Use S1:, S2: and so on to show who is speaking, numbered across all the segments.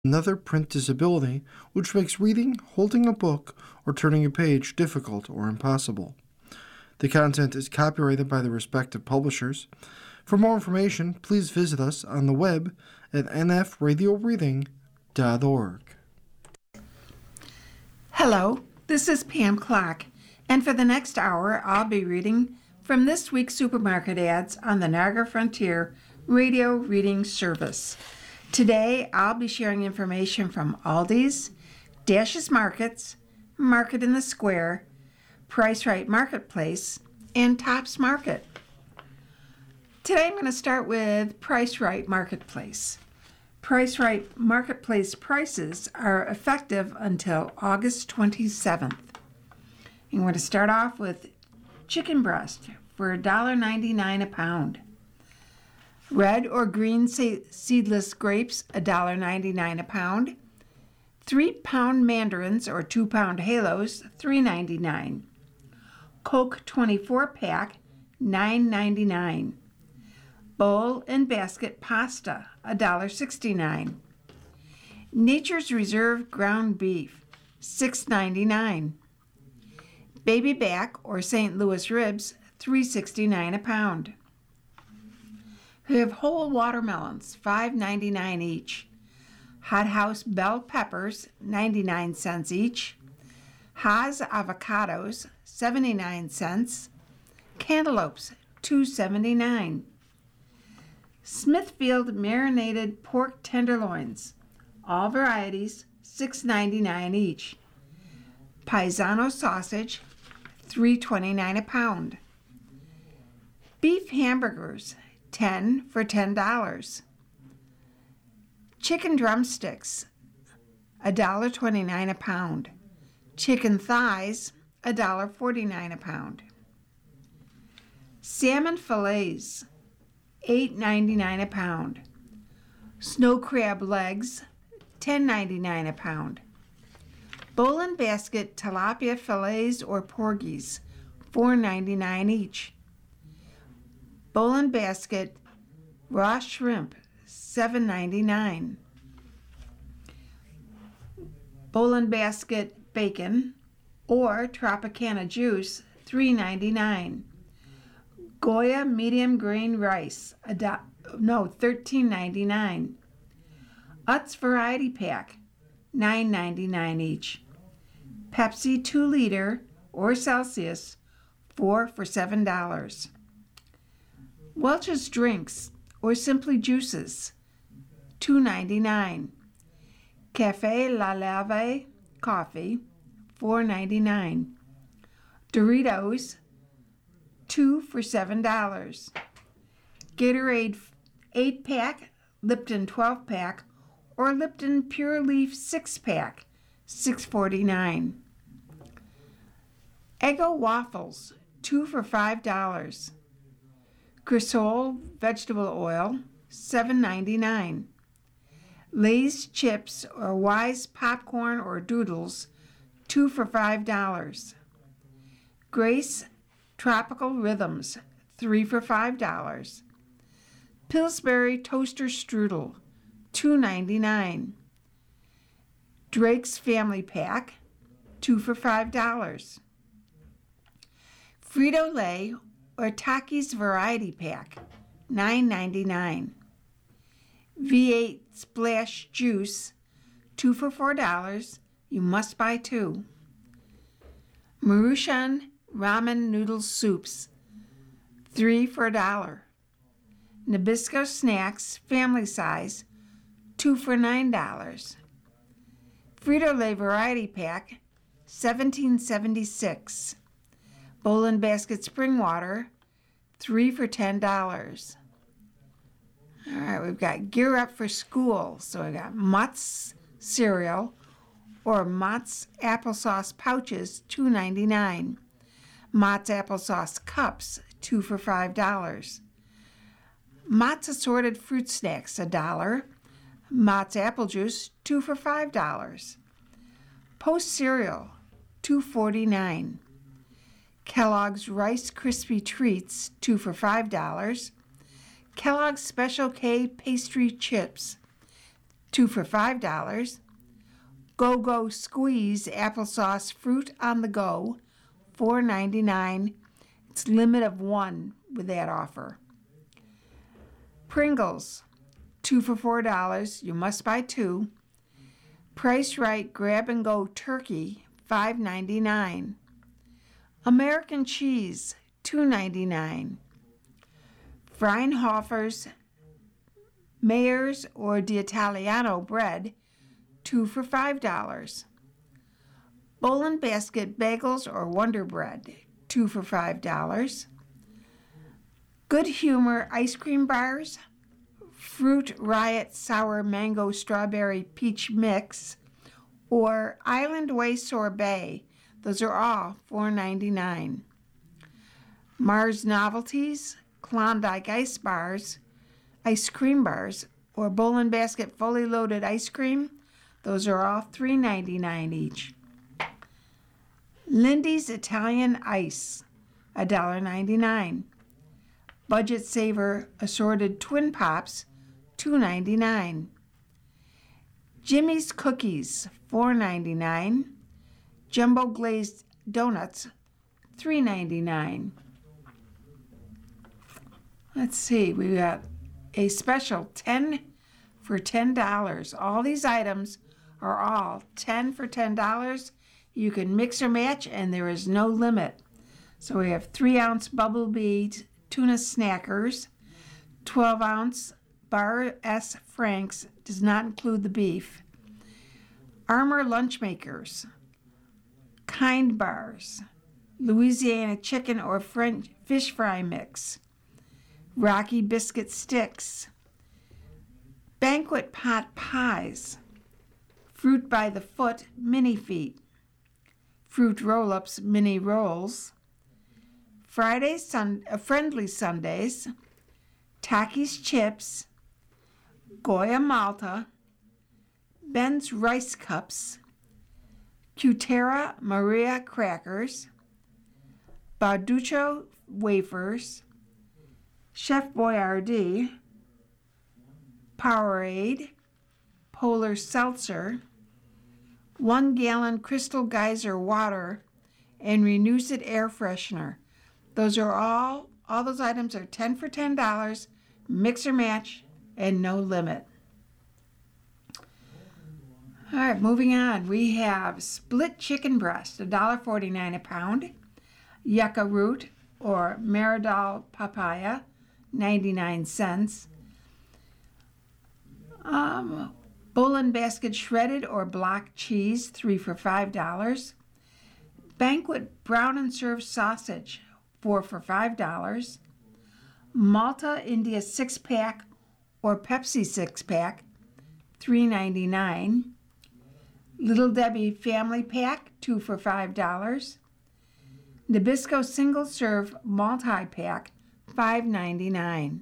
S1: another print disability, which makes reading, holding a book, or turning a page difficult or impossible. The content is copyrighted by the respective publishers. For more information, please visit us on the web at nfradioreading.org.
S2: Hello, this is Pam Clark, and for the next hour, I'll be reading from this week's supermarket ads on the Niagara Frontier Radio Reading Service. Today, I'll be sharing information from Aldi's, Dash's Markets, Market in the Square, Price Right Marketplace, and Tops Market. Today, I'm going to start with Price Right Marketplace. Price Right Marketplace prices are effective until August 27th. I'm going to start off with chicken breast for $1.99 a pound. Red or green seedless grapes, $1.99 a pound. 3-pound mandarins or 2-pound halos, $3.99. Coke 24-pack, $9.99. Bowl and basket pasta, $1.69. Nature's Reserve ground beef, $6.99. Baby back or St. Louis ribs, $3.69 a pound. We have whole watermelons, $5.99 each. Hot House bell peppers, 99 cents each. Haas avocados, 79 cents. Cantaloupes, $2.79. Smithfield marinated pork tenderloins, all varieties, $6.99 each. Paisano sausage, $3.29 a pound. Beef hamburgers, 10 for $10. Chicken drumsticks, $1.29 a pound. Chicken thighs, $1.49 a pound. Salmon fillets, $8.99 a pound. Snow crab legs, $10.99 a pound. Bowl and basket tilapia fillets or porgies, $4.99 each. Bowl and basket raw shrimp, $7.99. Bowl and basket bacon or Tropicana juice, $3.99. Goya medium grain rice, $13.99. Utz variety pack, $9.99 each. Pepsi 2-liter or Celsius, 4 for $7. Welch's drinks or simply juices, $2.99. Cafe La Lave coffee, $4.99. Doritos, 2 for $7. Gatorade 8-pack, Lipton 12-pack, or Lipton Pure Leaf 6-pack, $6.49. Eggo waffles, 2 for $5. Crisol vegetable oil, $7.99. Lay's chips or Wise popcorn or doodles, 2 for $5. Grace tropical rhythms, 3 for $5. Pillsbury toaster strudel, $2.99. Drake's family pack, 2 for $5. Frito-Lay or Takis variety pack, $9.99. V8 splash juice, 2 for $4. You must buy 2. Maruchan ramen noodle soups, 3 for $1. Nabisco snacks, family size, 2 for $9. Frito-Lay variety pack, $17.76. Bowl and basket spring water, 3 for $10. All right, we've got Gear Up for School. So we got Mott's cereal or Mott's applesauce pouches, $2.99. Mott's applesauce cups, 2 for $5. Mott's assorted fruit snacks, $1. Mott's apple juice, 2 for $5. Post cereal, $2.49. Kellogg's Rice Krispie Treats, 2 for $5. Kellogg's Special K pastry chips, 2 for $5. Go-Go Squeeze Applesauce Fruit on the Go, $4.99. It's limit of 1 with that offer. Pringles, 2 for $4. You must buy 2. Price Right Grab and Go Turkey, $5.99. American cheese, $2.99. Freinhofer's Mayer's or D'Italiano bread, 2 for $5. Bowl & Basket bagels or Wonder Bread, 2 for $5. Good Humor ice cream bars, Fruit Riot Sour Mango Strawberry Peach Mix, or Island Way Sorbet. Those are all $4.99. Mars Novelties, Klondike Ice Bars, ice cream bars, or Bowl & Basket fully loaded ice cream. Those are all $3.99 each. Lindy's Italian Ice, $1.99. Budget Saver Assorted Twin Pops, $2.99. Jimmy's Cookies, $4.99. Jumbo Glazed Donuts, $3.99. Let's see, we got a special 10 for $10. All these items are all 10 for $10. You can mix or match, and there is no limit. So we have 3-ounce Bubble Bead tuna snackers, 12-ounce Bar S Franks, does not include the beef. Armour lunch makers, Kind bars, Louisiana chicken or French fish fry mix, Rocky biscuit sticks, Banquet pot pies, Fruit by the Foot mini feet, Fruit roll-ups mini rolls, Friday Friendly Sundays, Takis chips, Goya Malta, Ben's rice cups, Cutera Maria crackers, Barducho wafers, Chef Boyardee, Powerade, Polar Seltzer, 1-gallon Crystal Geyser water, and Renewcid air freshener. Those are all those items are 10 for $10, mix or match, and no limit. All right, moving on. We have split chicken breast, $1.49 a pound. Yucca root or Maridol papaya, 99 cents. Bowl & Basket shredded or block cheese, 3 for $5. Banquet brown and served sausage, 4 for $5. Malta India 6-pack or Pepsi 6-pack, $3.99. Little Debbie family pack, 2 for $5. Nabisco single serve multi-pack, $5.99.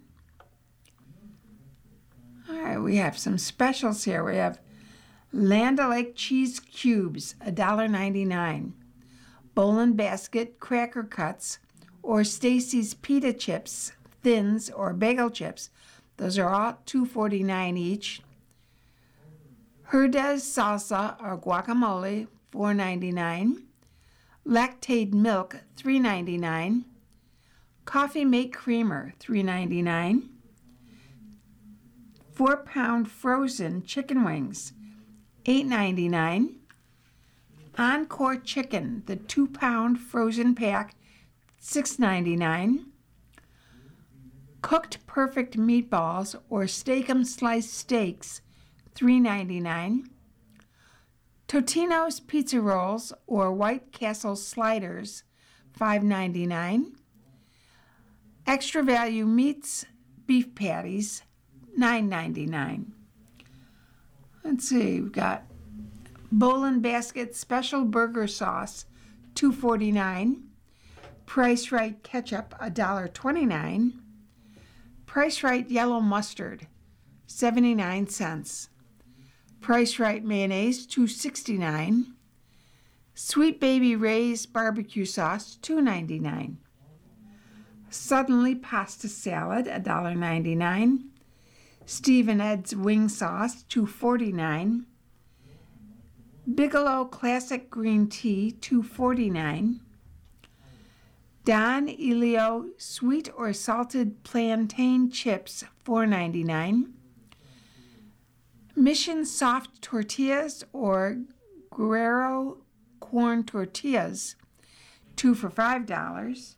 S2: All right, we have some specials here. We have Land O'Lakes cheese cubes, $1.99. Bowl & Basket cracker cuts or Stacy's pita chips, thins or bagel chips. Those are all $2.49 each. Herdez salsa or guacamole, $4.99. Lactaid milk, $3.99. Coffee Mate creamer, $3.99. 4-pound frozen chicken wings, $8.99. Encore chicken, the 2-pound frozen pack, $6.99. Cooked perfect meatballs or Steak-'em sliced steaks, $3.99. Totino's pizza rolls or White Castle sliders, $5.99. Extra value meats beef patties, $9.99. Let's see, we've got Bowl & Basket special burger sauce, $2.49. Price Right ketchup, $1.29. Price Right yellow mustard, 79 cents. Price Right mayonnaise, $2.69. Sweet Baby Ray's barbecue sauce, $2.99. Suddenly pasta salad, $1.99. Steve and Ed's wing sauce, $2.49. Bigelow Classic Green Tea, $2.49. Don Elio Sweet or Salted Plantain Chips, $4.99. Mission Soft Tortillas or Guerrero Corn Tortillas, 2 for $5.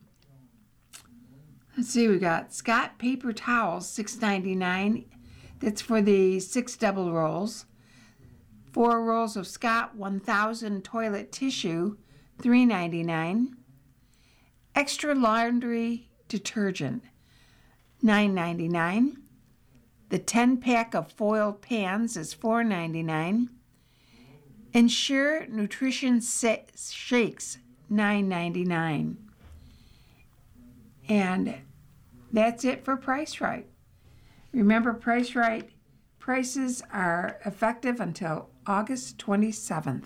S2: Let's see, we got Scott Paper Towels, $6.99. That's for the 6 double rolls. 4 rolls of Scott 1000 Toilet Tissue, $3.99. Extra Laundry Detergent, $9.99. The 10-pack of foiled pans is $4.99. Ensure Nutrition Shakes, $9.99. And that's it for Price Right. Remember, Price Right prices are effective until August 27th.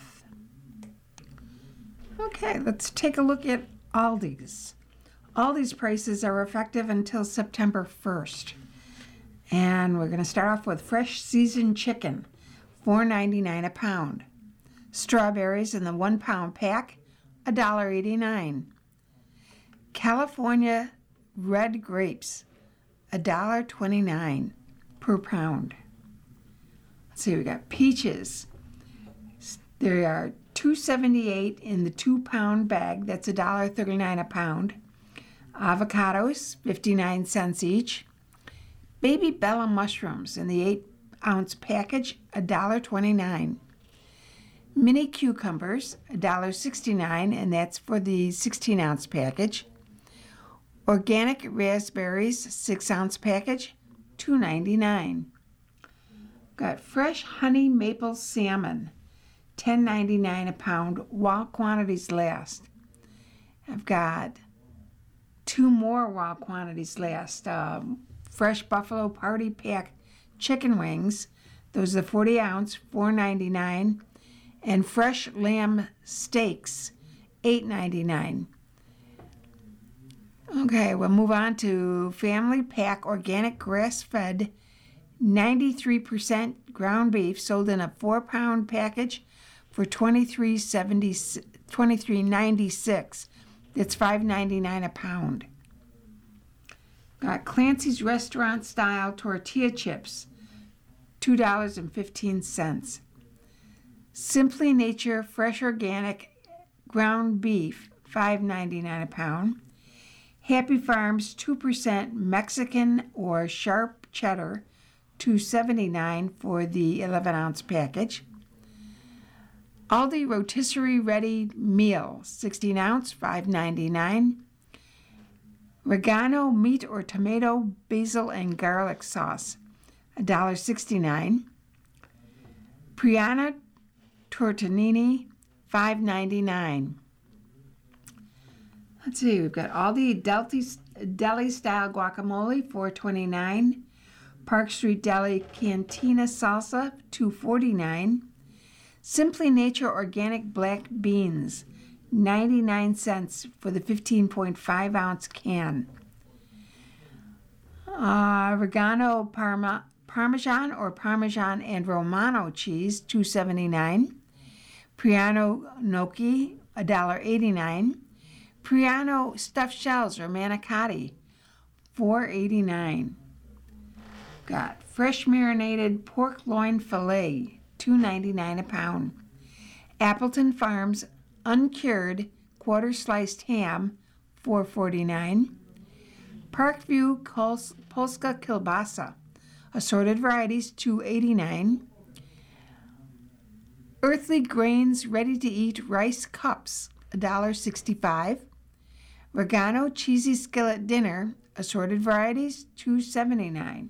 S2: Okay, let's take a look at Aldi's. Aldi's prices are effective until September 1st. And we're going to start off with fresh seasoned chicken, $4.99 a pound. Strawberries in the 1 pound pack, $1.89. California red grapes, $1.29 per pound. Let's see, we got peaches. There are $2.78 in the 2 pound bag, that's $1.39 a pound. Avocados, 59 cents each. Baby Bella mushrooms in the 8 ounce package, $1.29. Mini cucumbers, $1.69, and that's for the 16 ounce package. Organic raspberries, 6 ounce package, $2.99. Got fresh honey maple salmon, $10.99 a pound while quantities last. I've got 2 more while quantities last. Fresh Buffalo Party Pack chicken wings, those are the 40 ounce, $4.99. And fresh lamb steaks, $8.99. Okay, we'll move on to Family Pack Organic Grass-Fed 93% ground beef sold in a 4 pound package for $23.96. It's $5.99 a pound. Got Clancy's Restaurant Style Tortilla Chips, $2.15. Simply Nature Fresh Organic Ground Beef, $5.99 a pound. Happy Farms 2% Mexican or Sharp Cheddar, $2.79 for the 11 ounce package. Aldi Rotisserie Ready Meal, 16 ounce, $5.99. Regano Meat or Tomato, Basil, and Garlic Sauce, $1.69. Priana Tortellini, $5.99. Let's see, we've got Aldi Deli Style Guacamole, $4.29. Park Street Deli Cantina Salsa, $2.49. Simply Nature Organic Black Beans, 99 cents for the 15.5 ounce can. Regano Parmesan or Parmesan and Romano cheese, $2.79. Priano gnocchi, $1.89. Priano stuffed shells or manicotti, $4.89. Got fresh marinated pork loin fillet, $2.99 a pound. Appleton Farms uncured quarter sliced ham, $4.49. Parkview Polska kielbasa, assorted varieties, $2.89. Earthly Grains ready-to-eat rice cups, $1.65. Regano cheesy skillet dinner, assorted varieties, $2.79.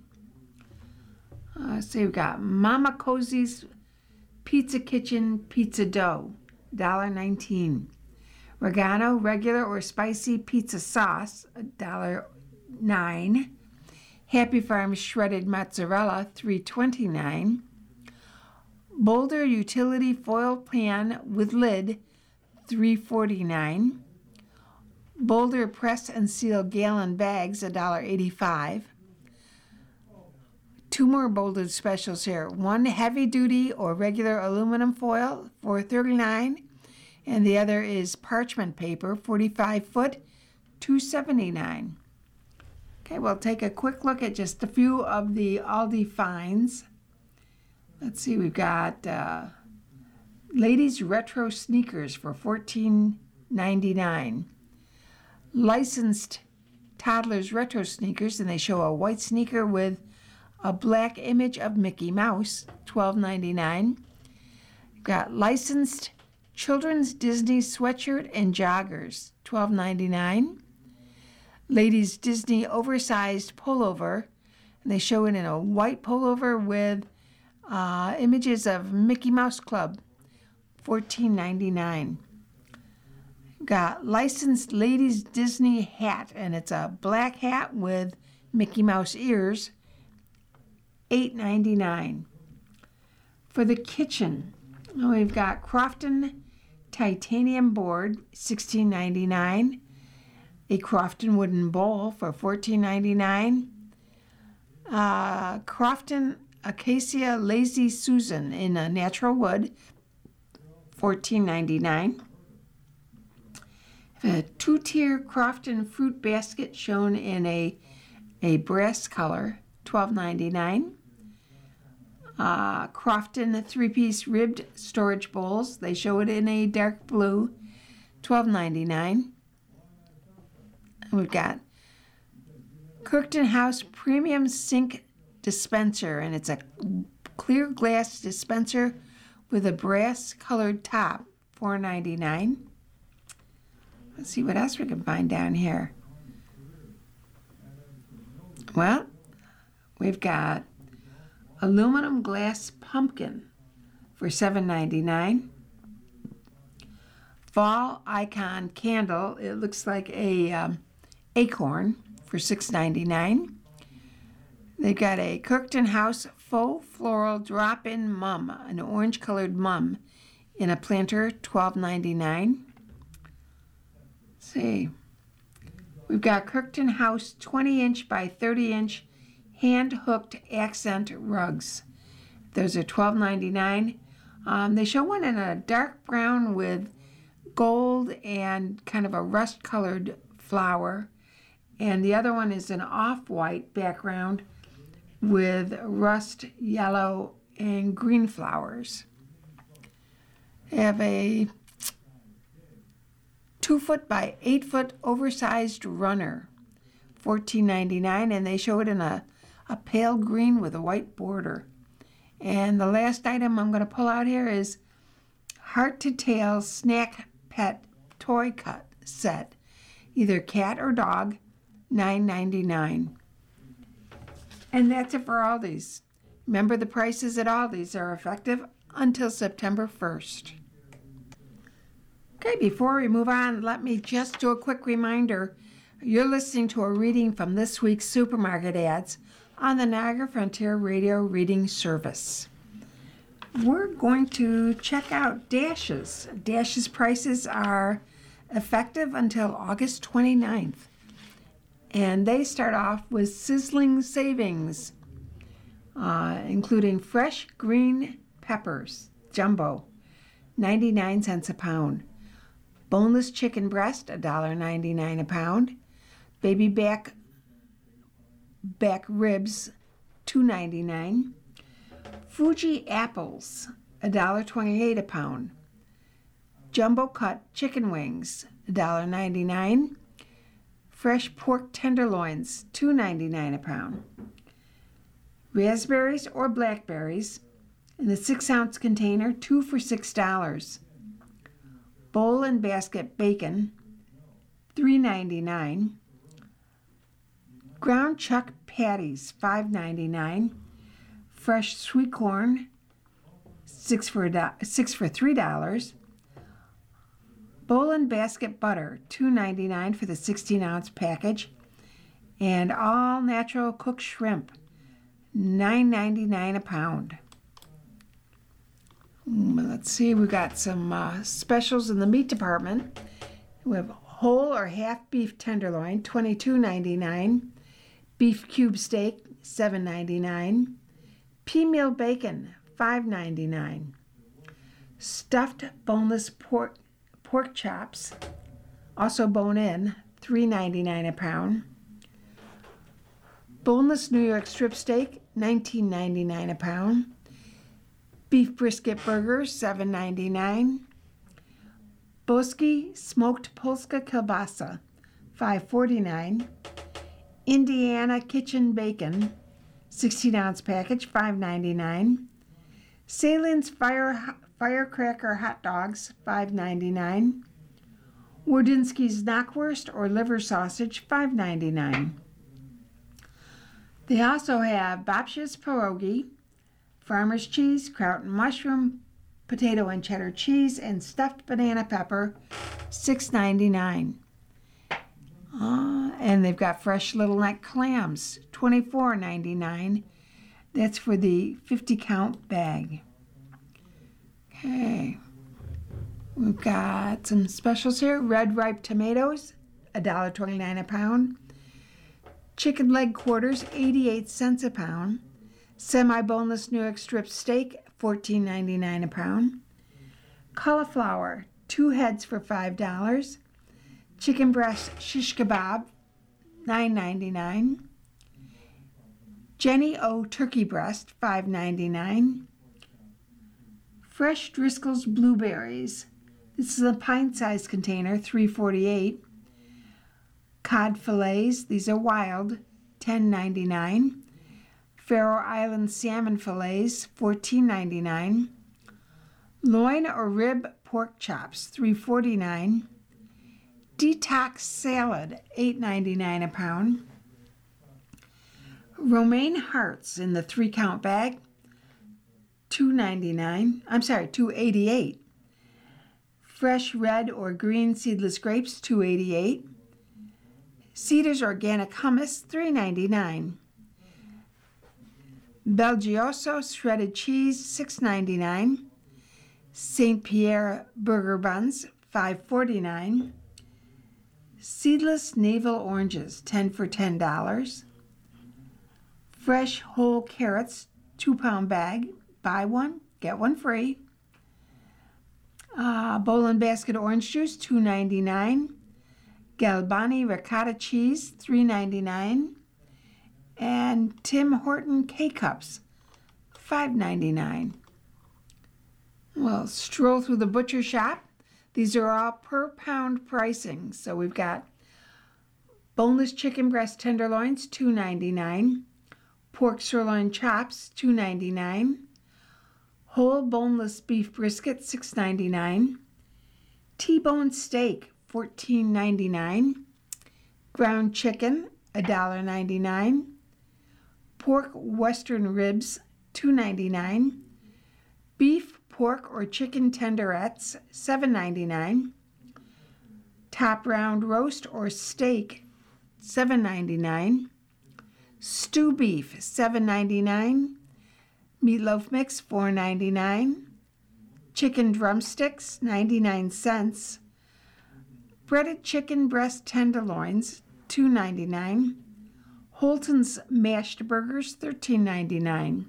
S2: So we've got Mama Cozy's Pizza Kitchen pizza dough, $1.19. Regano regular or spicy pizza sauce, $1.09. Happy Farm shredded mozzarella, $3.29. Boulder utility foil pan with lid, $3.49. Boulder press and seal gallon bags, $1.85. two more bolded specials here. One heavy duty or regular aluminum foil, $4.39, and the other is parchment paper, 45 foot, $2.79. Okay, we'll take a quick look at just a few of the Aldi finds. Let's see, we've got ladies retro sneakers for $14.99. Licensed toddlers retro sneakers, and they show a white sneaker with a black image of Mickey Mouse, $12.99. Got licensed children's Disney sweatshirt and joggers, $12.99. Ladies Disney oversized pullover, and they show it in a white pullover with images of Mickey Mouse Club, $14.99. Got licensed ladies Disney hat, and it's a black hat with Mickey Mouse ears, $8.99. For the kitchen, we've got Crofton titanium board, $16.99. A Crofton wooden bowl for $14.99. Crofton Acacia Lazy Susan in a natural wood, $14.99. A two-tier Crofton fruit basket shown in a brass color, $12.99. Crofton three-piece ribbed storage bowls. They show it in a dark blue, $12.99. We've got Kirkton House Premium Sink Dispenser, and it's a clear glass dispenser with a brass-colored top, $4.99. Let's see what else we can find down here. Well, we've got aluminum glass pumpkin for $7.99. Fall icon candle. It looks like a acorn for $6.99. They've got a Kirkton House faux floral drop-in mum, an orange-colored mum in a planter, $12.99. See, we've got Kirkton House 20-inch by 30-inch hand-hooked accent rugs. Those are $12.99. They show one in a dark brown with gold and kind of a rust-colored flower, and the other one is an off-white background with rust, yellow, and green flowers. They have a 2-foot by 8-foot oversized runner, $14.99, and they show it in a pale green with a white border. And the last item I'm going to pull out here is Heart to Tail Snack Pet Toy Cut Set, either cat or dog, $9.99. And that's it for Aldi's. Remember, the prices at Aldi's are effective until September 1st. Okay, before we move on, let me just do a quick reminder. You're listening to a reading from this week's supermarket ads on the Niagara Frontier Radio Reading Service. We're going to check out Dash's. Dash's prices are effective until August 29th. And they start off with sizzling savings, including fresh green peppers, jumbo, 99 cents a pound. Boneless chicken breast, $1.99 a pound. Baby back ribs, $2.99. Fuji apples, $1.28 a pound. Jumbo cut chicken wings, $1.99. Fresh pork tenderloins, $2.99 a pound. Raspberries or blackberries in the 6-ounce container, 2 for $6. Bowl and basket bacon, $3.99. Ground chuck patties, $5.99. Fresh sweet corn, 6 for $3. Bowl and basket butter, $2.99 for the 16-ounce package. And all natural cooked shrimp, $9.99 a pound. Let's see, we got some specials in the meat department. We have whole or half beef tenderloin, $22.99. Beef cube steak, $7.99. Pea-meal bacon, $5.99. Stuffed boneless pork chops, also bone-in, $3.99 a pound. Boneless New York strip steak, $19.99 a pound. Beef brisket burgers, $7.99. Boski smoked Polska kielbasa, $5.49. Indiana kitchen bacon, 16-ounce package, $5.99. Salem's firecracker hot dogs, $5.99. Wardynski's knockwurst or liver sausage, $5.99. They also have Babsha's pierogi, farmer's cheese, kraut and mushroom, potato and cheddar cheese, and stuffed banana pepper, $6.99. And they've got fresh little neck clams, $24.99. That's for the 50-count bag. Okay. We've got some specials here. Red ripe tomatoes, $1.29 a pound. Chicken leg quarters, 88 cents a pound. Semi-boneless New York strip steak, $14.99 a pound. Cauliflower, 2 heads for $5. Chicken breast shish kebab, $9.99. Jenny O turkey breast, $5.99. Fresh Driscoll's blueberries. This is a pint-sized container, $3.48. Cod fillets, these are wild, $10.99. Faroe Island salmon fillets, $14.99. Loin or rib pork chops, $3.49. Detox salad, $8.99 a pound. Romaine hearts in the 3-count bag, $2.88. Fresh red or green seedless grapes, $2.88. Cedars organic hummus, $3.99. Belgioso shredded cheese, $6.99. St. Pierre burger buns, $5.49. Seedless navel oranges, 10 for $10. Fresh whole carrots, 2-pound bag, buy one, get one free. Bowl and basket orange juice, $2.99. Galbani ricotta cheese, $3.99. And Tim Horton K-Cups, $5.99. Well, stroll through the butcher shop. These are all per pound pricing. So we've got boneless chicken breast tenderloins, $2.99. Pork sirloin chops, $2.99. Whole boneless beef brisket, $6.99. T-bone steak, $14.99. Ground chicken, $1.99. Pork western ribs, $2.99. Beef, pork, or chicken tenderettes, $7.99. Top round roast or steak, $7.99. Stew beef, $7.99. Meatloaf mix, $4.99. Chicken drumsticks, 99 cents. Breaded chicken breast tenderloins, $2.99. Holton's mashed burgers, $13.99.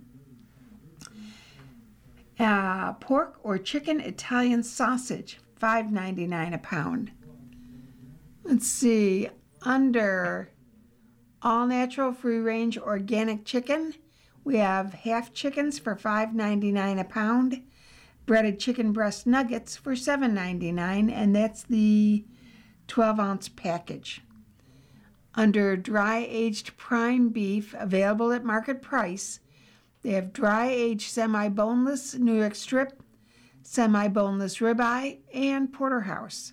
S2: Pork or chicken Italian sausage, $5.99 a pound. Let's see, under all natural free range organic chicken, we have half chickens for $5.99 a pound, breaded chicken breast nuggets for $7.99, and that's the 12-ounce package. Under dry-aged prime beef, available at market price, they have dry-aged semi-boneless New York strip, semi-boneless ribeye, and porterhouse.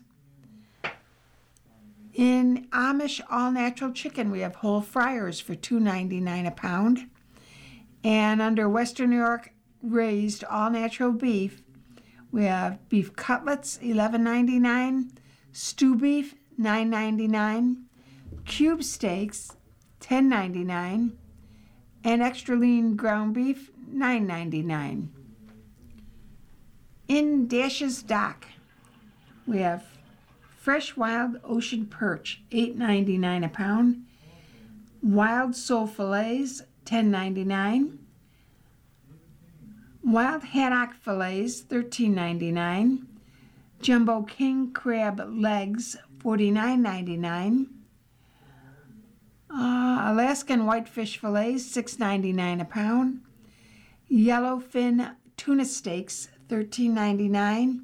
S2: In Amish all-natural chicken, we have whole fryers for $2.99 a pound. And under Western New York raised all-natural beef, we have beef cutlets, $11.99, stew beef, $9.99, cube steaks, $10.99, and extra lean ground beef, $9.99. In Dash's Dock, we have fresh wild ocean perch, $8.99 a pound. Wild sole fillets, $10.99. Wild haddock fillets, $13.99. Jumbo king crab legs, $49.99. Alaskan whitefish fillets, $6.99 a pound. Yellowfin tuna steaks, $13.99.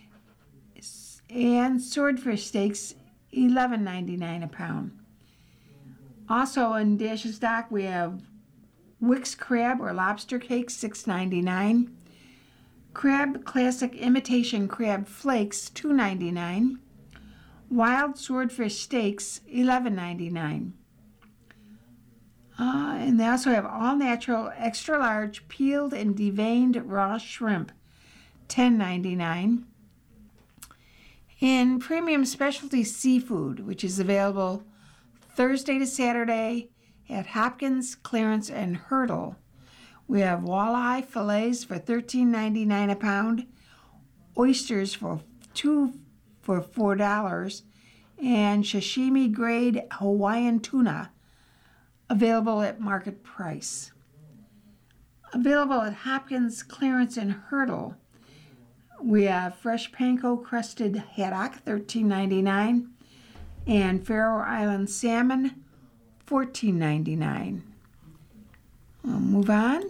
S2: And swordfish steaks, $11.99 a pound. Also in Dash's stock, we have Wick's crab or lobster cakes, $6.99. Crab classic imitation crab flakes, $2.99. Wild swordfish steaks, $11.99. And they also have all natural extra large peeled and deveined raw shrimp, $10.99. And premium specialty seafood, which is available Thursday to Saturday at Hopkins, Clarence, and Hurdle. We have walleye fillets for $13.99 a pound, oysters for $4, and sashimi grade Hawaiian tuna available at market price. Available at Hopkins, Clarence, and Hurdle, we have fresh panko crusted haddock, $13.99, and Faroe Island salmon, $14.99. We'll move on.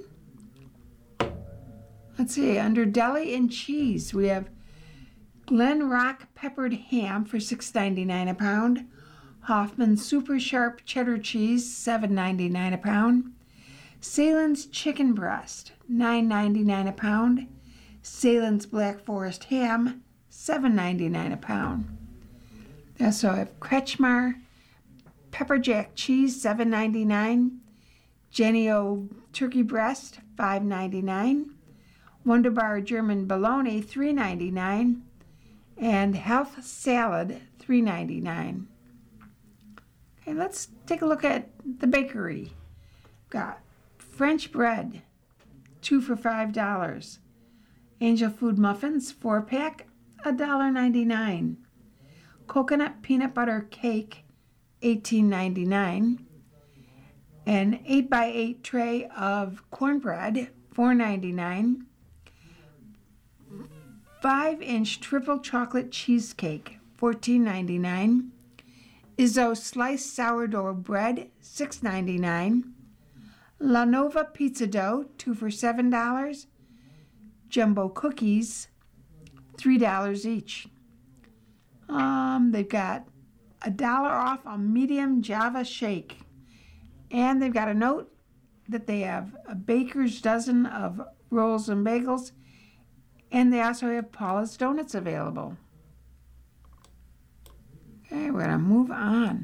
S2: Let's see, under deli and cheese, we have Glen Rock peppered ham for $6.99 a pound. Hoffman super sharp cheddar cheese, $7.99 a pound. Salen's chicken breast, $9.99 a pound. Salen's Black Forest ham, $7.99 a pound. They also have Kretschmar pepper jack cheese, $7.99. Jennie-O turkey breast, $5.99. Wunderbar German bologna, $3.99. And health salad, $3.99. Okay, let's take a look at the bakery. Got French bread, 2 for $5. Angel Food muffins, 4-pack, $1.99. Coconut peanut butter cake, $18.99. An 8x8 tray of cornbread, $4.99. 5-inch triple chocolate cheesecake, $14.99. Izzo sliced sourdough bread, $6.99. La Nova pizza dough, 2 for $7. Jumbo cookies, $3 each. They've got $1 off a medium Java shake. And they've got a note that they have a baker's dozen of rolls and bagels. And they also have Paula's Donuts available. Okay, we're going to move on.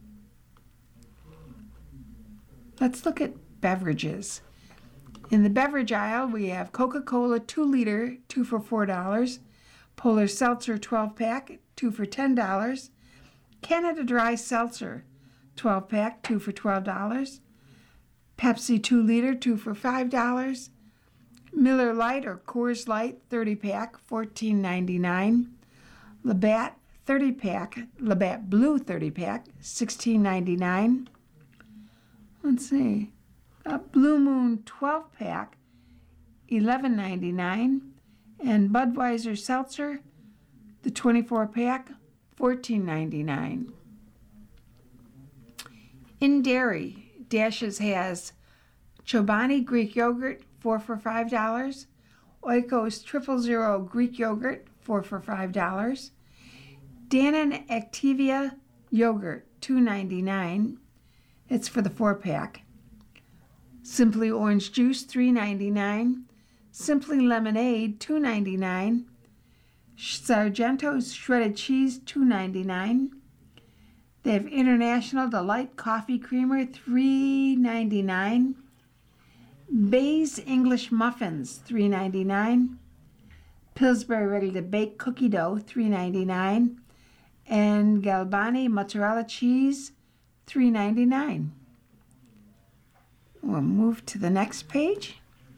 S2: Let's look at beverages. In the beverage aisle, we have Coca-Cola 2-liter, 2 for $4. Polar Seltzer 12-pack, 2 for $10. Canada Dry Seltzer 12-pack, 2 for $12. Pepsi 2-liter, 2 for $5. Miller Lite or Coors Light 30-pack, $14.99. Labatt 30-pack, Labatt Blue 30-pack, $16.99. Let's see. Blue Moon 12-pack, $11.99. And Budweiser Seltzer, the 24-pack, $14.99. In dairy, Dash's has Chobani Greek yogurt, 4 for $5. Oikos 000 Greek yogurt, 4 for $5. Dannon Activia yogurt, $2.99. It's for the 4-pack. Simply Orange Juice, $3.99. Simply Lemonade, $2.99. Sargento's Shredded Cheese, $2.99. They have International Delight Coffee Creamer, $3.99. Bay's English Muffins, $3.99. Pillsbury Ready-to-Bake Cookie Dough, $3.99. And Galbani Mozzarella Cheese, $3.99. We'll move to the next page.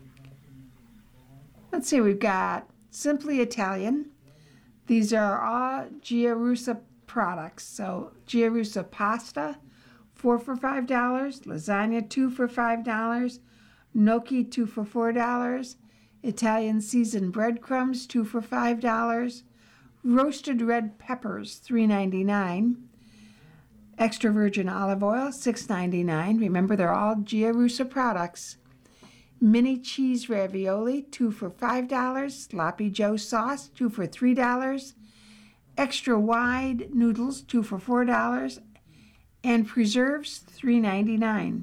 S2: Let's see, we've got Simply Italian. These are all Giarusa products. So Giarusa pasta, 4 for $5. Lasagna, 2 for $5. Gnocchi, 2 for $4. Italian seasoned breadcrumbs, 2 for $5. Roasted red peppers, $3.99. Extra virgin olive oil, $6.99. Remember, they're all Gia Russa products. Mini cheese ravioli, 2 for $5. Sloppy Joe sauce, 2 for $3. Extra wide noodles, 2 for $4. And preserves, $3.99.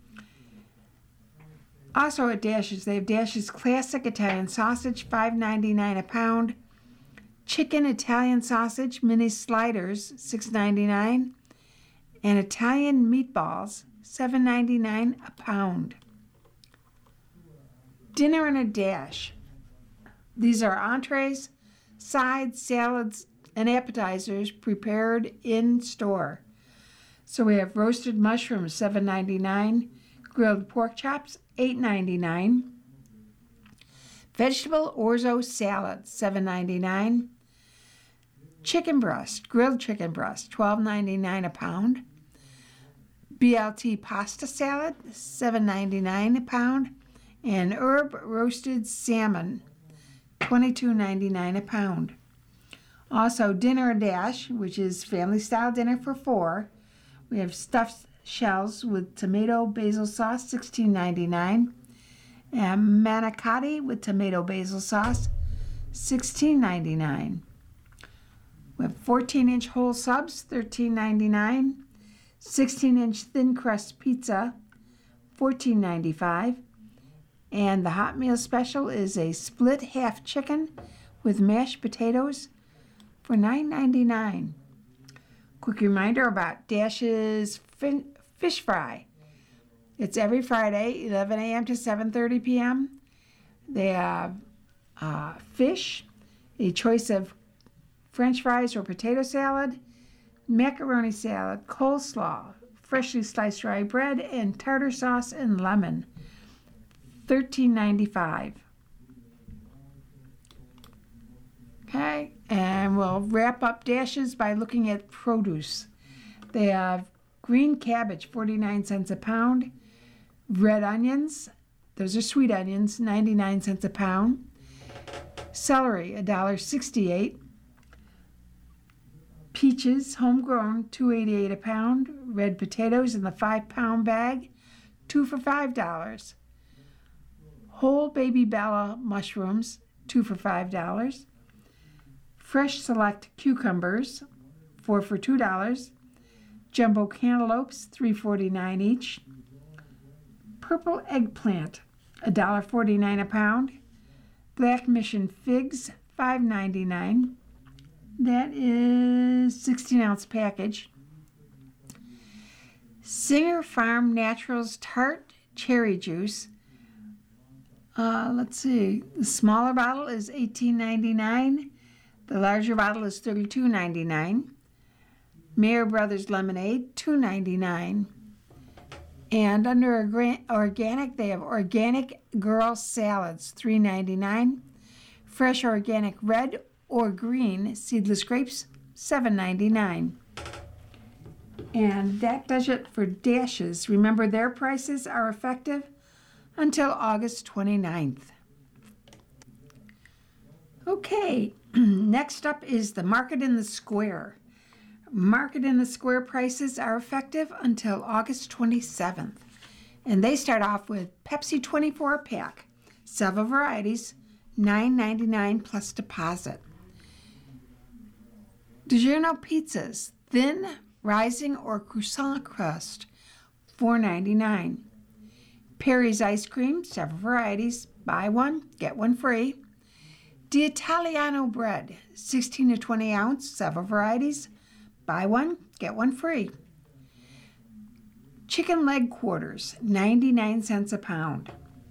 S2: Also at Dash's, they have Dash's Classic Italian Sausage, $5.99 a pound. Chicken Italian Sausage Mini Sliders, $6.99. And Italian Meatballs, $7.99 a pound. Dinner and a Dash. These are entrees, sides, salads, and appetizers prepared in store. So we have roasted mushrooms, $7.99. Grilled pork chops, $8.99. Vegetable orzo salad, $7.99. Chicken breast, grilled chicken breast, $12.99 a pound. BLT pasta salad, $7.99 a pound. And herb roasted salmon, $22.99 a pound. Also, dinner and dash, which is family-style dinner for 4. We have stuffed shells with tomato basil sauce, $16.99. And manicotti with tomato basil sauce, $16.99. We have 14-inch whole subs, $13.99. 16-inch thin crust pizza, $14.95. And the hot meal special is a split half chicken with mashed potatoes for $9.99. Quick reminder about Dash's fish fry. It's every Friday, 11 a.m. to 7:30 p.m. They have fish, a choice of French fries or potato salad, macaroni salad, coleslaw, freshly sliced rye bread, and tartar sauce and lemon. $13.95. Okay, and we'll wrap up Dash's by looking at produce. They have green cabbage, 49 cents a pound. Red onions, those are sweet onions, 99 cents a pound. Celery, $1.68. Peaches, homegrown, $2.88 a pound. Red potatoes in the 5-pound bag, 2 for $5. Whole baby Bella mushrooms, 2 for $5. Fresh select cucumbers, 4 for $2. Jumbo cantaloupes, $3.49 each. Purple eggplant, $1.49 a pound. Black Mission figs, $5.99. That is 16-ounce package. Singer Farm Naturals tart cherry juice. Let's see. The smaller bottle is $18.99. The larger bottle is $32.99. Mayer Brothers lemonade, $2.99. And under organic, they have organic girl salads, $3.99. Fresh organic red or green seedless grapes, $7.99. And that does it for Dash's. Remember, their prices are effective until August 29th. Okay, next up is the Market in the Square. Market in the Square prices are effective until August 27th. And they start off with Pepsi 24 pack, several varieties, $9.99 plus deposit. DiGiorno pizzas, thin, rising, or croissant crust, $4.99. Perry's ice cream, several varieties, buy one, get one free. D'Italiano bread, 16 to 20 ounce, several varieties, buy one, get one free. Chicken leg quarters, 99 cents a pound.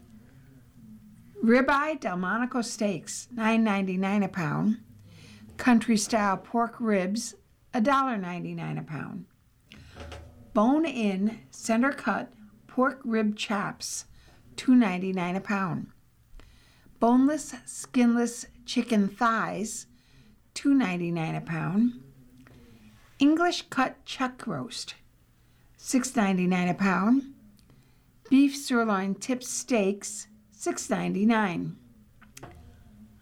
S2: Ribeye Delmonico steaks, $9.99 a pound. Country style pork ribs, $1.99 a pound. Bone-in center cut pork rib chops, $2.99 a pound. Boneless, skinless chicken thighs, $2.99 a pound. English cut chuck roast, $6.99 a pound. Beef sirloin tip steaks, $6.99.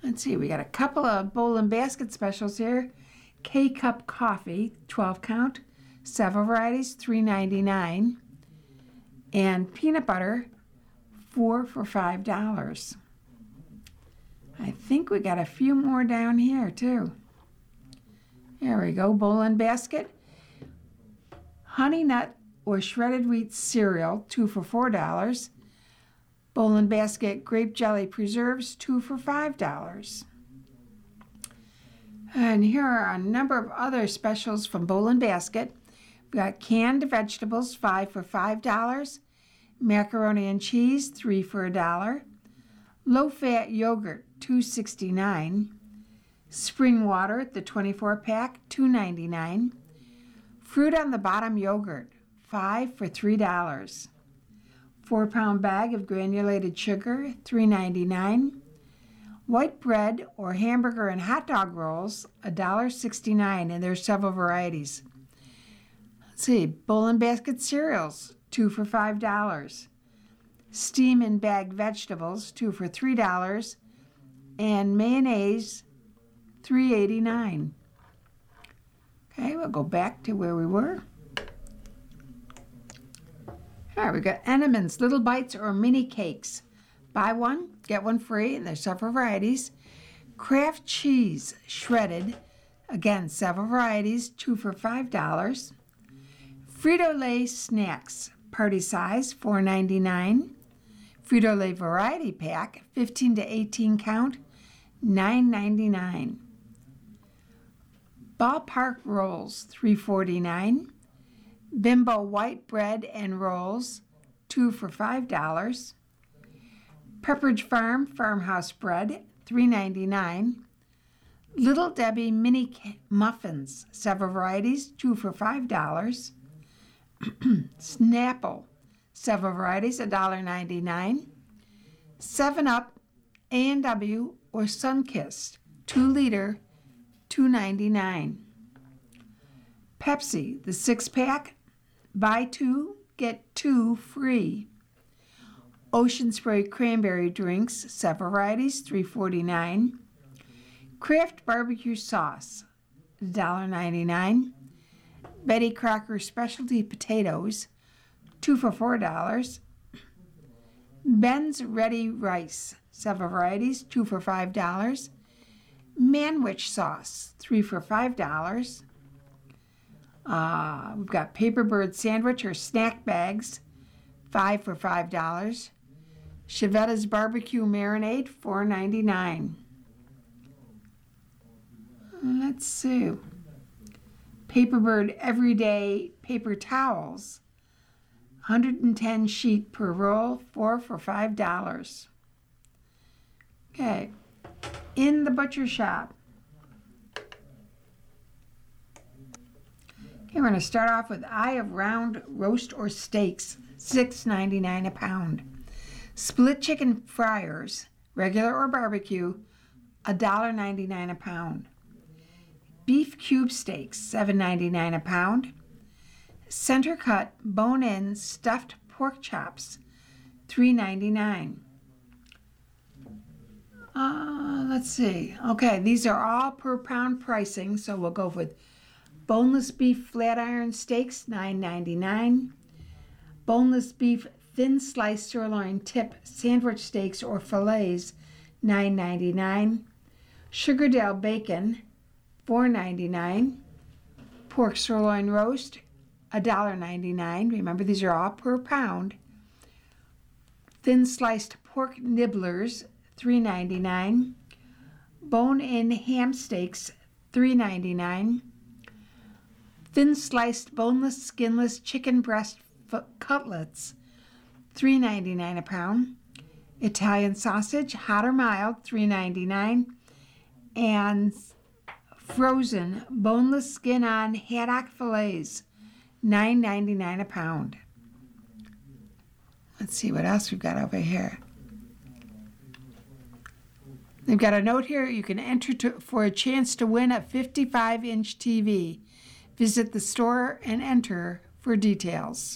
S2: Let's see, we got a couple of bowl and basket specials here. K-Cup coffee, 12 count, several varieties, $3.99. And peanut butter, 4 for $5. I think we got a few more down here too. There we go, bowl and basket. Honey nut or shredded wheat cereal, 2 for $4. Bowl and basket grape jelly preserves, 2 for $5. And here are a number of other specials from Bowl and Basket. We've got canned vegetables, 5 for $5. Macaroni and cheese, 3 for $1. Low-fat yogurt, $2.69. Spring water, the 24-pack, $2.99. Fruit on the bottom yogurt, 5 for $3. 4-pound bag of granulated sugar, $3.99. White bread or hamburger and hot dog rolls, $1.69, and there's several varieties. Let's see, bowl and basket cereals, 2 for $5. Steam and bag vegetables, 2 for $3. And mayonnaise, $3.89. Okay, we'll go back to where we were. All right, we got Entenmann's Little Bites or Mini Cakes. Buy one, get one free, and there's several varieties. Kraft cheese shredded, again, several varieties, 2 for $5. Frito-Lay snacks, party size, $4.99. Frito-Lay variety pack, 15 to 18 count, $9.99. Ballpark rolls, $3.49. Bimbo white bread and rolls, 2 for $5. Pepperidge Farm farmhouse bread, $3.99. Little Debbie mini muffins, several varieties, 2 for $5. Snapple, several varieties, $1.99. 7-Up, A&W, or Sunkist, 2 liter, $2.99. Pepsi, the 6-pack, buy 2, get 2 free. Ocean Spray cranberry drinks, several varieties, $3.49. Kraft barbecue sauce, $1.99. Betty Crocker specialty potatoes, 2 for $4. Ben's Ready Rice, several varieties, 2 for $5. Manwich sauce, 3 for $5. We've got Paperbird sandwich or snack bags, 5 for $5. Chevetta's barbecue marinade, $4.99. Let's see. Paperbird everyday paper towels, 110 sheet per roll, 4 for $5. Okay, in the butcher shop. Okay, we're going to start off with Eye of Round roast or steaks, $6.99 a pound. Split chicken fryers, regular or barbecue, $1.99 a pound. Beef cube steaks, $7.99 a pound. Center cut, bone-in stuffed pork chops, $3.99. Let's see. Okay, these are all per pound pricing, so we'll go with boneless beef flat iron steaks, $9.99. Boneless beef thin sliced sirloin tip sandwich steaks or fillets, $9.99. Sugardale bacon, $4.99. Pork sirloin roast, $1.99. Remember, these are all per pound. Thin sliced pork nibblers, $3.99. Bone-in ham steaks, $3.99. Thin sliced boneless, skinless chicken breast cutlets, $3.99 a pound. Italian sausage, hot or mild, $3.99. And frozen boneless skin-on haddock fillets, $9.99 a pound. Let's see what else we've got over here. They've got a note here. You can enter for a chance to win a 55-inch TV. Visit the store and enter for details.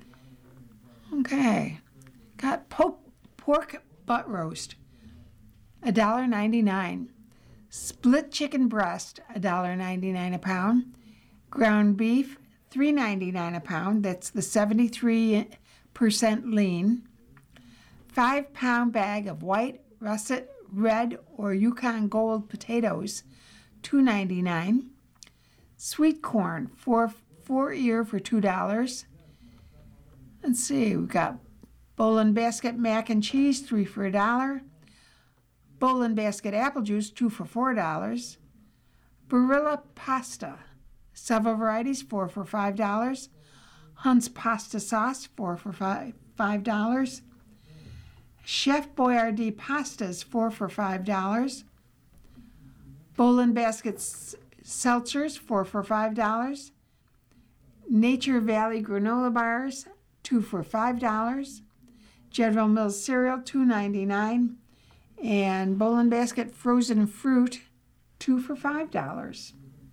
S2: Okay. Got pork butt roast. $1.99. Split chicken breast, $1.99 a pound. Ground beef, $3.99 a pound. That's the 73% lean. 5-pound bag of white, russet, red, or Yukon Gold potatoes, $2.99. Sweet corn, four ear for $2. Let's see, we've got Bowl and Basket mac and cheese, 3 for $1. Bowl and Basket apple juice, 2 for $4. Barilla pasta, several varieties, 4 for $5. Hunt's pasta sauce, 4 for $5. Chef Boyardee pastas, 4 for $5. Bowl and Basket seltzers, 4 for $5. Nature Valley granola bars, 2 for $5. General Mills cereal, $2.99. And Bowl and Basket frozen fruit, 2 for $5.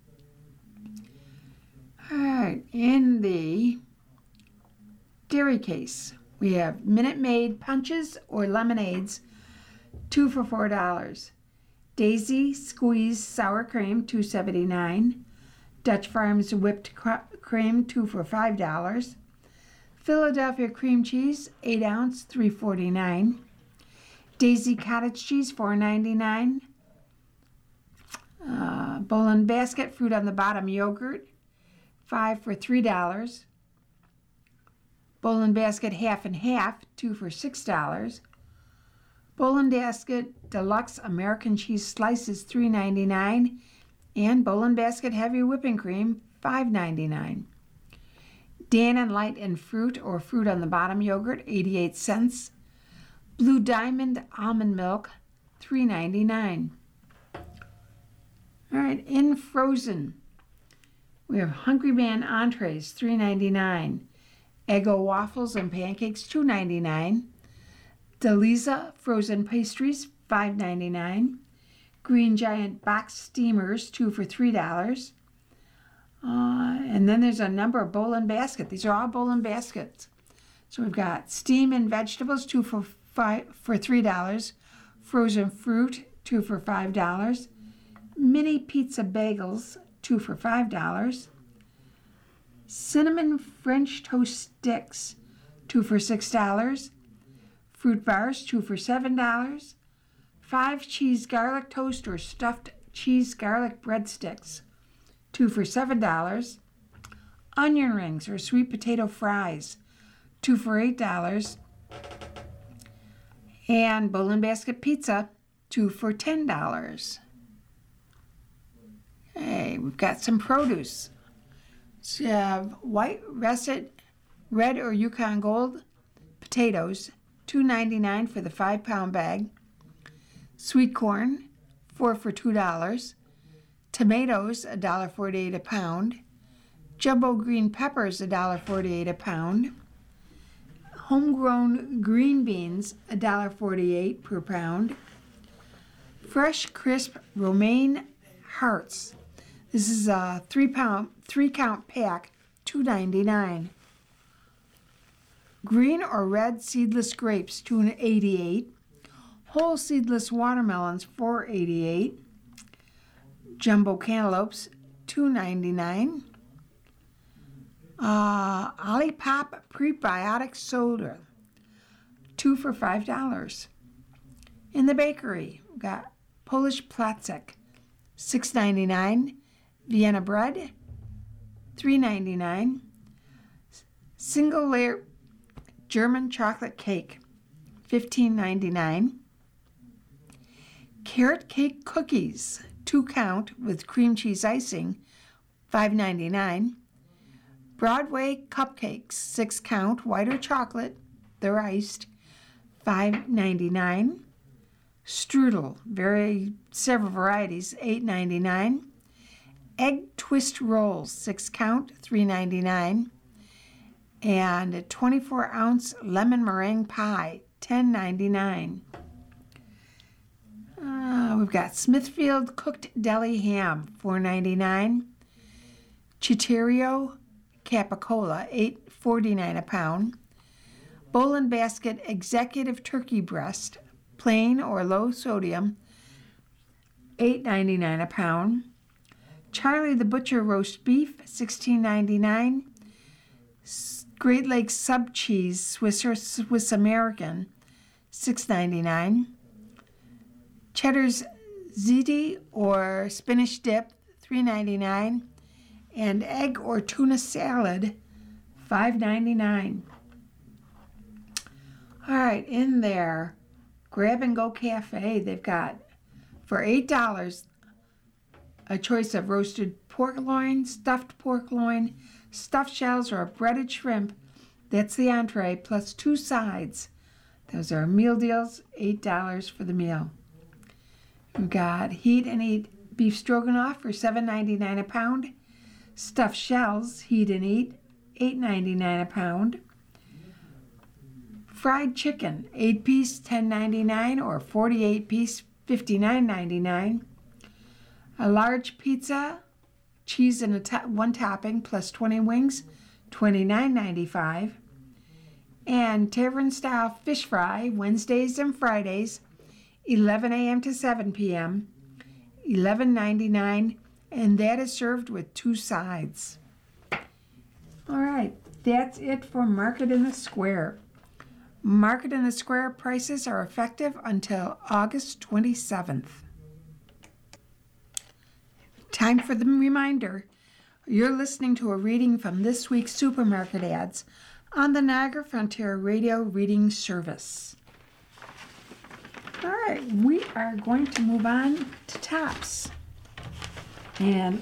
S2: All right, in the dairy case, we have Minute Maid punches or lemonades, 2 for $4. Daisy squeezed sour cream, $2.79. Dutch Farms whipped cream, 2 for $5. Philadelphia cream cheese, 8 ounce, $3.49. Daisy cottage cheese, $4.99. Bowl and Basket fruit on the bottom yogurt, 5 for $3. Bowl and Basket half and half, 2 for $6. Bowl and Basket deluxe American cheese slices, $3.99. And Bowl and Basket heavy whipping cream, $5.99. Dannon Light and fruit or fruit on the bottom yogurt, 88 cents. Blue Diamond almond milk, $3.99. All right, in frozen, we have Hungry Man entrees, $3.99. Eggo waffles and pancakes, $2.99. Deliza frozen pastries, $5.99. Green Giant box steamers, 2 for $3. And then there's a number of Bowl and Basket. These are all Bowl and Baskets. So we've got steam and vegetables, 2 for $3. Frozen fruit, 2 for $5. Mini pizza bagels, 2 for $5. Cinnamon French toast sticks, 2 for $6. Fruit bars, 2 for $7. 5 cheese garlic toast or stuffed cheese garlic breadsticks, 2 for $7. Onion rings or sweet potato fries, 2 for $8. And Bowl and Basket pizza, 2 for $10. Hey, we've got some produce. So you have white russet, red or Yukon Gold potatoes, $2.99 for the 5-pound bag. Sweet corn, 4 for $2. Tomatoes, $1.48 a pound. Jumbo green peppers, $1.48 a pound. Homegrown green beans, $1.48 per pound. Fresh crisp romaine hearts. This is a 3-count pack, $2.99. Green or red seedless grapes, $2.88. Whole seedless watermelons, $4.88. Jumbo cantaloupes, $2.99. Olipop prebiotic soda, 2 for $5. In the bakery, we've got Polish Placek, $6.99. Vienna bread, $3.99. Single layer German chocolate cake, $15.99. Carrot cake cookies, 2-count with cream cheese icing, $5.99. Broadway cupcakes, 6-count, white or chocolate, they're iced, $5.99. Strudel, several varieties, $8.99. Egg twist rolls, 6-count, $3.99. And a 24-ounce lemon meringue pie, $10.99. We've got Smithfield cooked deli ham, $4.99. Chiterio capicola, $8.49 a pound. Bowl and Basket executive turkey breast, plain or low sodium, $8.99 a pound. Charlie the Butcher roast beef, $16.99. Great Lakes sub cheese, Swiss American, $6.99. Cheddar's ziti or spinach dip, $3.99. And egg or tuna salad, $5.99. All right, in there, Grab and Go Cafe, they've got for $8 a choice of roasted pork loin, stuffed shells, or a breaded shrimp. That's the entree, plus 2 sides. Those are meal deals, $8 for the meal. We've got Heat and Eat beef stroganoff for $7.99 a pound. Stuffed shells, Heat and Eat, $8.99 a pound. Fried chicken, 8-piece, $10.99, or 48-piece, $59.99. A large pizza, cheese and one topping, plus 20 wings, $29.95. And tavern-style fish fry, Wednesdays and Fridays, 11 a.m. to 7 p.m., $11.99, and that is served with 2 sides. All right, that's it for Market in the Square. Market in the Square prices are effective until August 27th. Time for the reminder. You're listening to a reading from this week's supermarket ads on the Niagara Frontier Radio Reading Service. All right, we are going to move on to Tops. And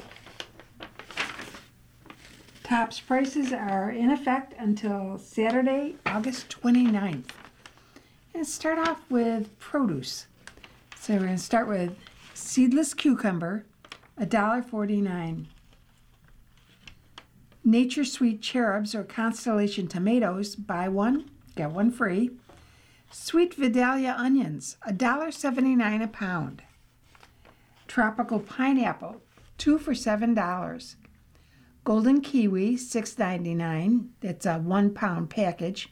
S2: Tops prices are in effect until Saturday, August 29th. And start off with produce. So we're going to start with seedless cucumber, $1.49. Nature Sweet Cherubs or Constellation tomatoes, buy one, get one free. Sweet Vidalia onions, $1.79 a pound. Tropical pineapple, 2 for $7. Golden kiwi, $6.99. That's a 1 pound package.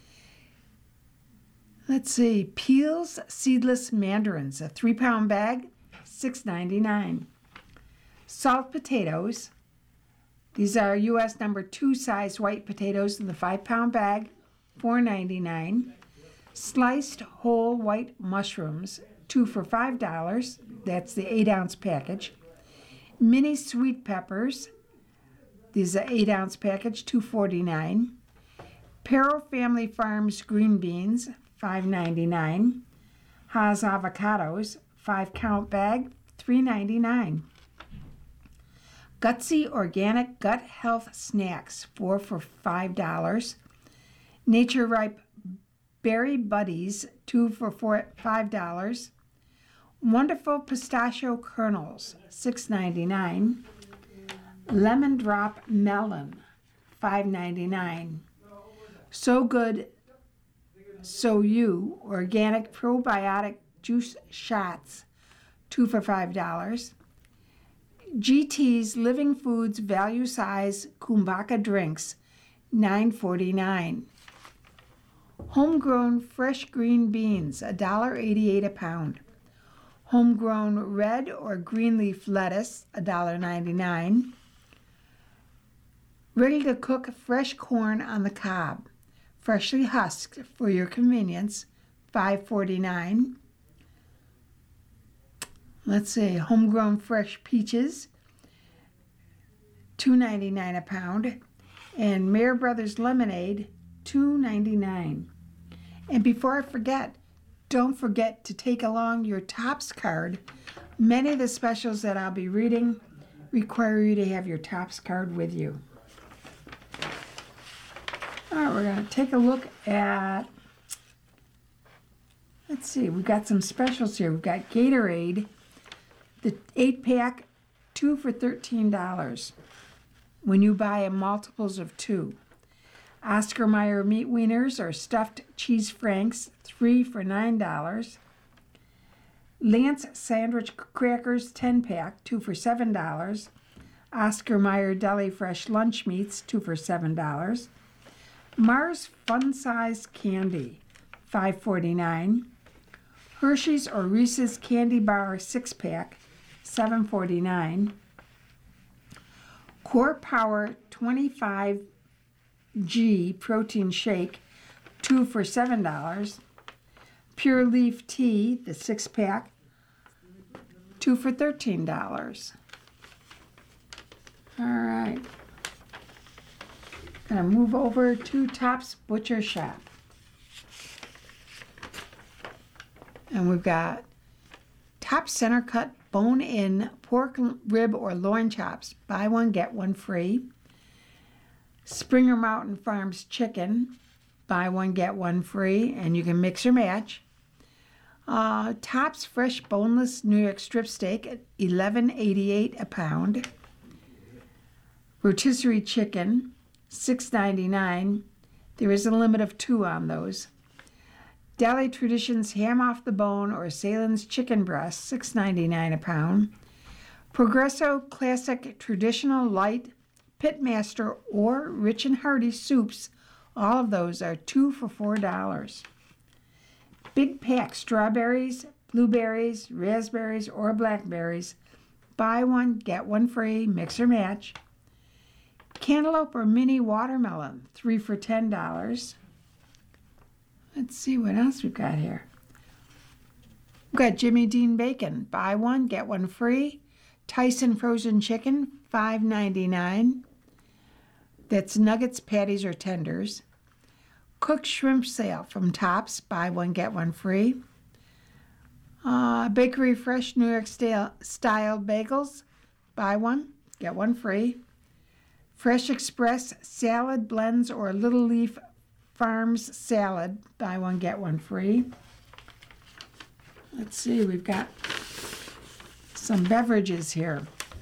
S2: Let's see, Peel's seedless mandarins, a 3 pound bag, $6.99. Salt potatoes. These are U.S. number 2 size white potatoes in the 5 pound bag, $4.99. Sliced whole white mushrooms, 2 for $5. That's the 8 ounce package. Mini sweet peppers. These are 8 ounce package, $2.49. Perro Family Farms green beans, $5.99. Haas avocados, 5 count bag, $3.99. Gutsy Organic Gut Health Snacks, 4 for $5. Nature Ripe Berry Buddies, 2 for $5. Wonderful Pistachio Kernels, $6.99. Lemon Drop Melon, $5.99. So Good So You Organic Probiotic Juice Shots, 2 for $5. GT's Living Foods Value Size Kumbaka Drinks, $9.49. Homegrown fresh green beans, $1.88 a pound. Homegrown red or green leaf lettuce, $1.99. Ready to cook fresh corn on the cob, freshly husked for your convenience, $5.49. Let's see, homegrown fresh peaches, $2.99 a pound. And Mayer Brothers lemonade, $2.99. And before I forget, don't forget to take along your Tops card. Many of the specials that I'll be reading require you to have your Tops card with you. All right, we're going to take a look at, let's see, we've got some specials here. We've got Gatorade, the 8-pack, 2 for $13 when you buy a multiples of 2. Oscar Mayer meat wieners or stuffed cheese franks, 3 for $9. Lance sandwich crackers, 10-pack, 2 for $7. Oscar Mayer deli fresh lunch meats, 2 for $7. Mars fun-sized candy, $5.49. Hershey's or Reese's Candy Bar 6-pack, $7.49. Core Power 25G Protein Shake, 2 for $7. Pure Leaf Tea, the 6-pack, 2 for $13. All right. Gonna move over to Tops Butcher Shop. And we've got Top Center Cut Bone-In Pork Rib or Loin Chops. Buy one, get one free. Springer Mountain Farms Chicken. Buy one, get one free. And you can mix or match. Tops Fresh Boneless New York Strip Steak at $11.88 a pound. Rotisserie Chicken, $6.99. There is a limit of 2 on those. Deli Traditions Ham Off the Bone or Salen's Chicken Breast, $6.99 a pound. Progresso Classic Traditional Light Pitmaster or Rich and Hearty Soups, all of those are 2 for $4. Big Pack Strawberries, Blueberries, Raspberries, or Blackberries. Buy one, get one free, mix or match. Cantaloupe or Mini Watermelon, 3 for $10. Let's see what else we've got here. We've got Jimmy Dean Bacon. Buy one, get one free. Tyson Frozen Chicken, $5.99. That's nuggets, patties, or tenders. Cooked Shrimp Sale from Tops. Buy one, get one free. Bakery Fresh New York Style Bagels. Buy one, get one free. Fresh Express Salad Blends or Little Leaf Farms Salad. Buy one, get one free. Let's see, we've got some beverages here.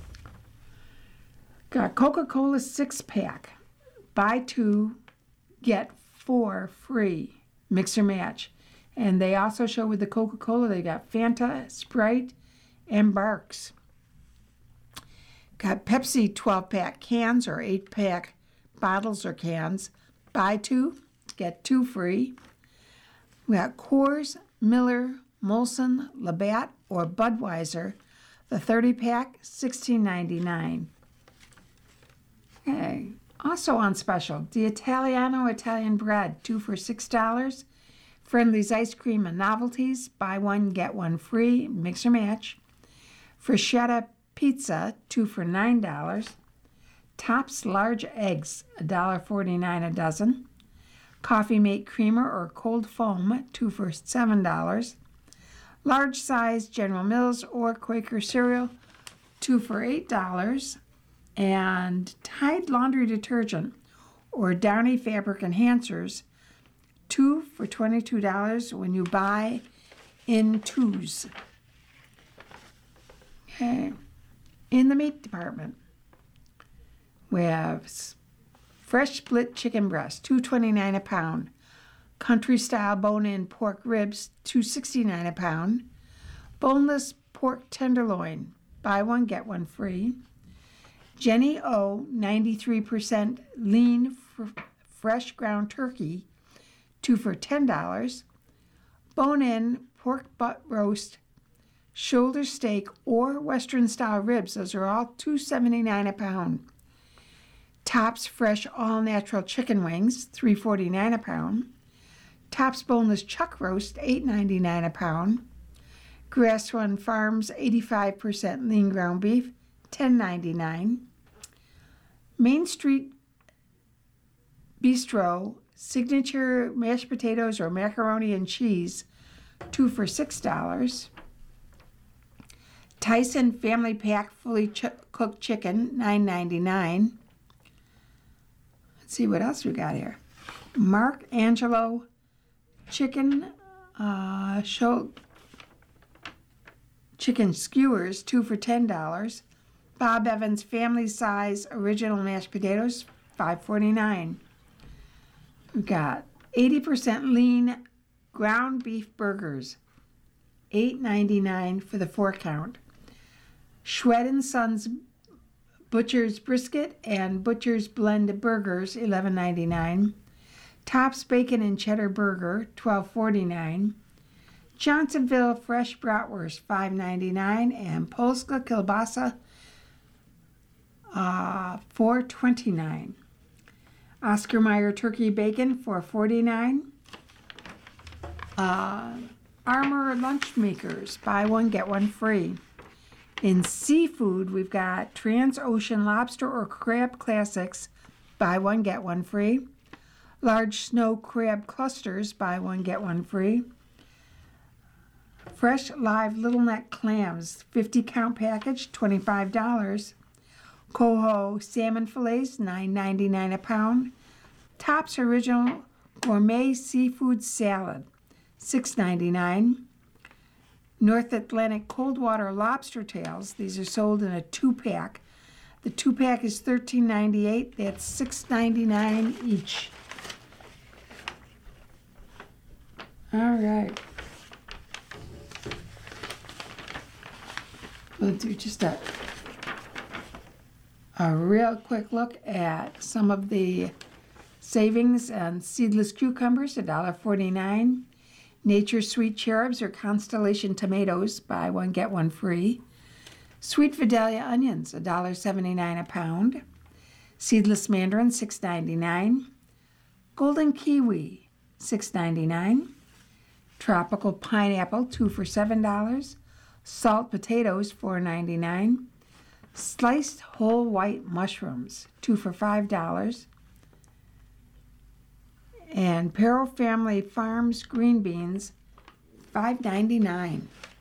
S2: Got Coca-Cola 6-pack. Buy 2, get 4 free. Mix or match. And they also show with the Coca-Cola, they got Fanta, Sprite, and Barks. Got Pepsi 12-pack cans or 8-pack bottles or cans. Buy 2, get 2 free. We got Coors, Miller, Molson, Labatt, or Budweiser. The 30-pack, $16.99. Okay. Also on special, the Italiano Italian bread, 2 for $6. Friendly's ice cream and novelties, buy one, get one free, mix or match. Freschetta pizza, 2 for $9. Tops large eggs, $1.49 a dozen. Coffee Mate creamer or cold foam, 2 for $7. Large size General Mills or Quaker cereal, 2 for $8. And Tide laundry detergent or Downy fabric enhancers, 2 for $22 when you buy in 2s. Okay. In the meat department, we have fresh split chicken breast, $2.29 a pound. Country style bone-in pork ribs, $2.69 a pound. Boneless pork tenderloin, buy one, get one free. Jenny O 93% lean fresh ground turkey, 2 for $10. Bone-in pork butt roast, shoulder steak, or Western style ribs. Those are all $2.79 a pound. Tops fresh all natural chicken wings, $3.49 a pound. Tops boneless chuck roast, $8.99 a pound. Grass Run Farms 85% lean ground beef, $10.99. Main Street Bistro signature mashed potatoes or macaroni and cheese, 2 for $6. Tyson Family Pack fully cooked chicken, $9.99. Let's see what else we got here. Mark Angelo chicken chicken skewers, 2 for $10. Bob Evans family size original mashed potatoes, $5.49. We've got 80% lean ground beef burgers, $8.99 for the 4-count. Schwed & Sons Butcher's Brisket and Butcher's Blend Burgers, $11.99. Tops Bacon and Cheddar Burger, $12.49. Johnsonville fresh bratwurst $5.99 and Polska kielbasa $4.29. Oscar Mayer turkey bacon $4.49. Armour lunch makers, buy one get one free. In seafood, we've got Transocean lobster or crab classics, buy one get one free. Large snow crab clusters, buy one get one free. Fresh live little neck clams, 50 count package, $25. Coho salmon fillets, $9.99 a pound. Tops Original Gourmet Seafood Salad, $6.99. North Atlantic cold water lobster tails, these are sold in a 2-pack. The 2-pack is $13.98, that's $6.99 each. All right. We'll do just a real quick look at some of the savings on seedless cucumbers, $1.49. Nature's Sweet Cherubs or Constellation tomatoes, buy one get one free. Sweet Vidalia onions, $1.79 a pound. Seedless mandarin, $6.99. Golden kiwi, $6.99. Tropical pineapple, 2 for $7. Salt potatoes, $4.99. Sliced whole white mushrooms, 2 for $5. And Perro Family Farms green beans, $5.99.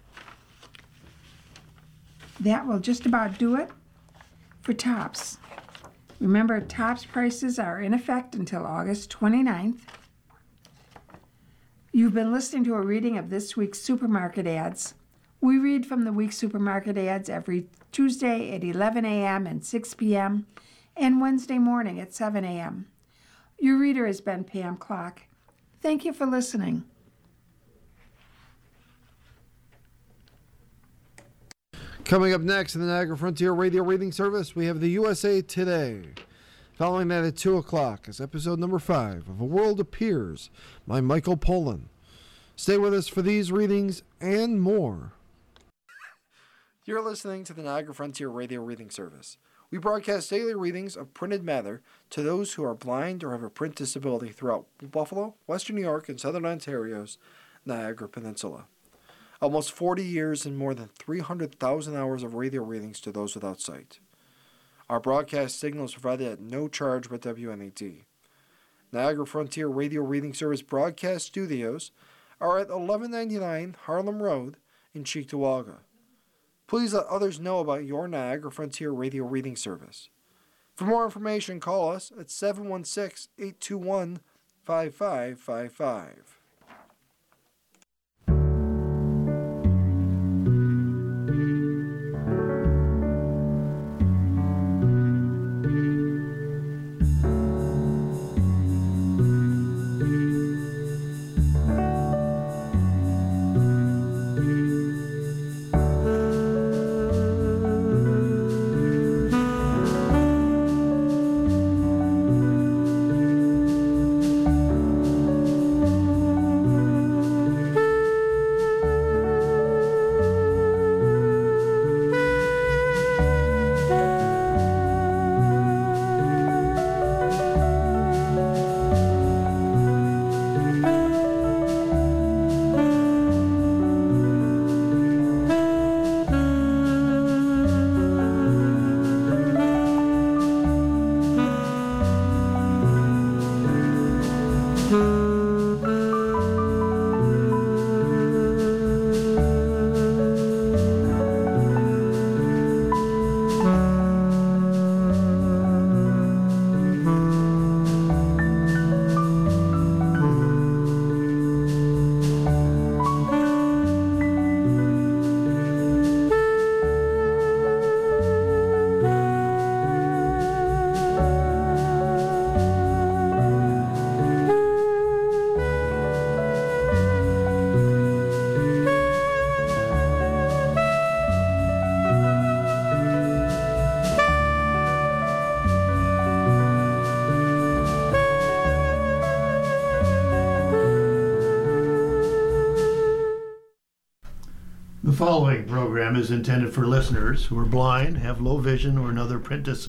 S2: That will just about do it for Tops. Remember, Tops prices are in effect until August 29th. You've been listening to a reading of this week's supermarket ads. We read from the week's supermarket ads every Tuesday at 11 a.m. and 6 p.m. and Wednesday morning at 7 a.m. Your reader has been Pam Clark. Thank you for listening.
S1: Coming up next in the Niagara Frontier Radio Reading Service, we have the USA Today. Following that at 2 o'clock is episode number 5 of A World Appears by Michael Pollan. Stay with us for these readings and more. You're listening to the Niagara Frontier Radio Reading Service. We broadcast daily readings of printed matter to those who are blind or have a print disability throughout Buffalo, Western New York, and Southern Ontario's Niagara Peninsula. Almost 40 years and more than 300,000 hours of radio readings to those without sight. Our broadcast signal is provided at no charge by WNET. Niagara Frontier Radio Reading Service broadcast studios are at 1199 Harlem Road in Cheektowaga. Please let others know about your Niagara Frontier Radio Reading Service. For more information, call us at 716-821-5555.
S3: The following program is intended for listeners who are blind, have low vision, or another print disability.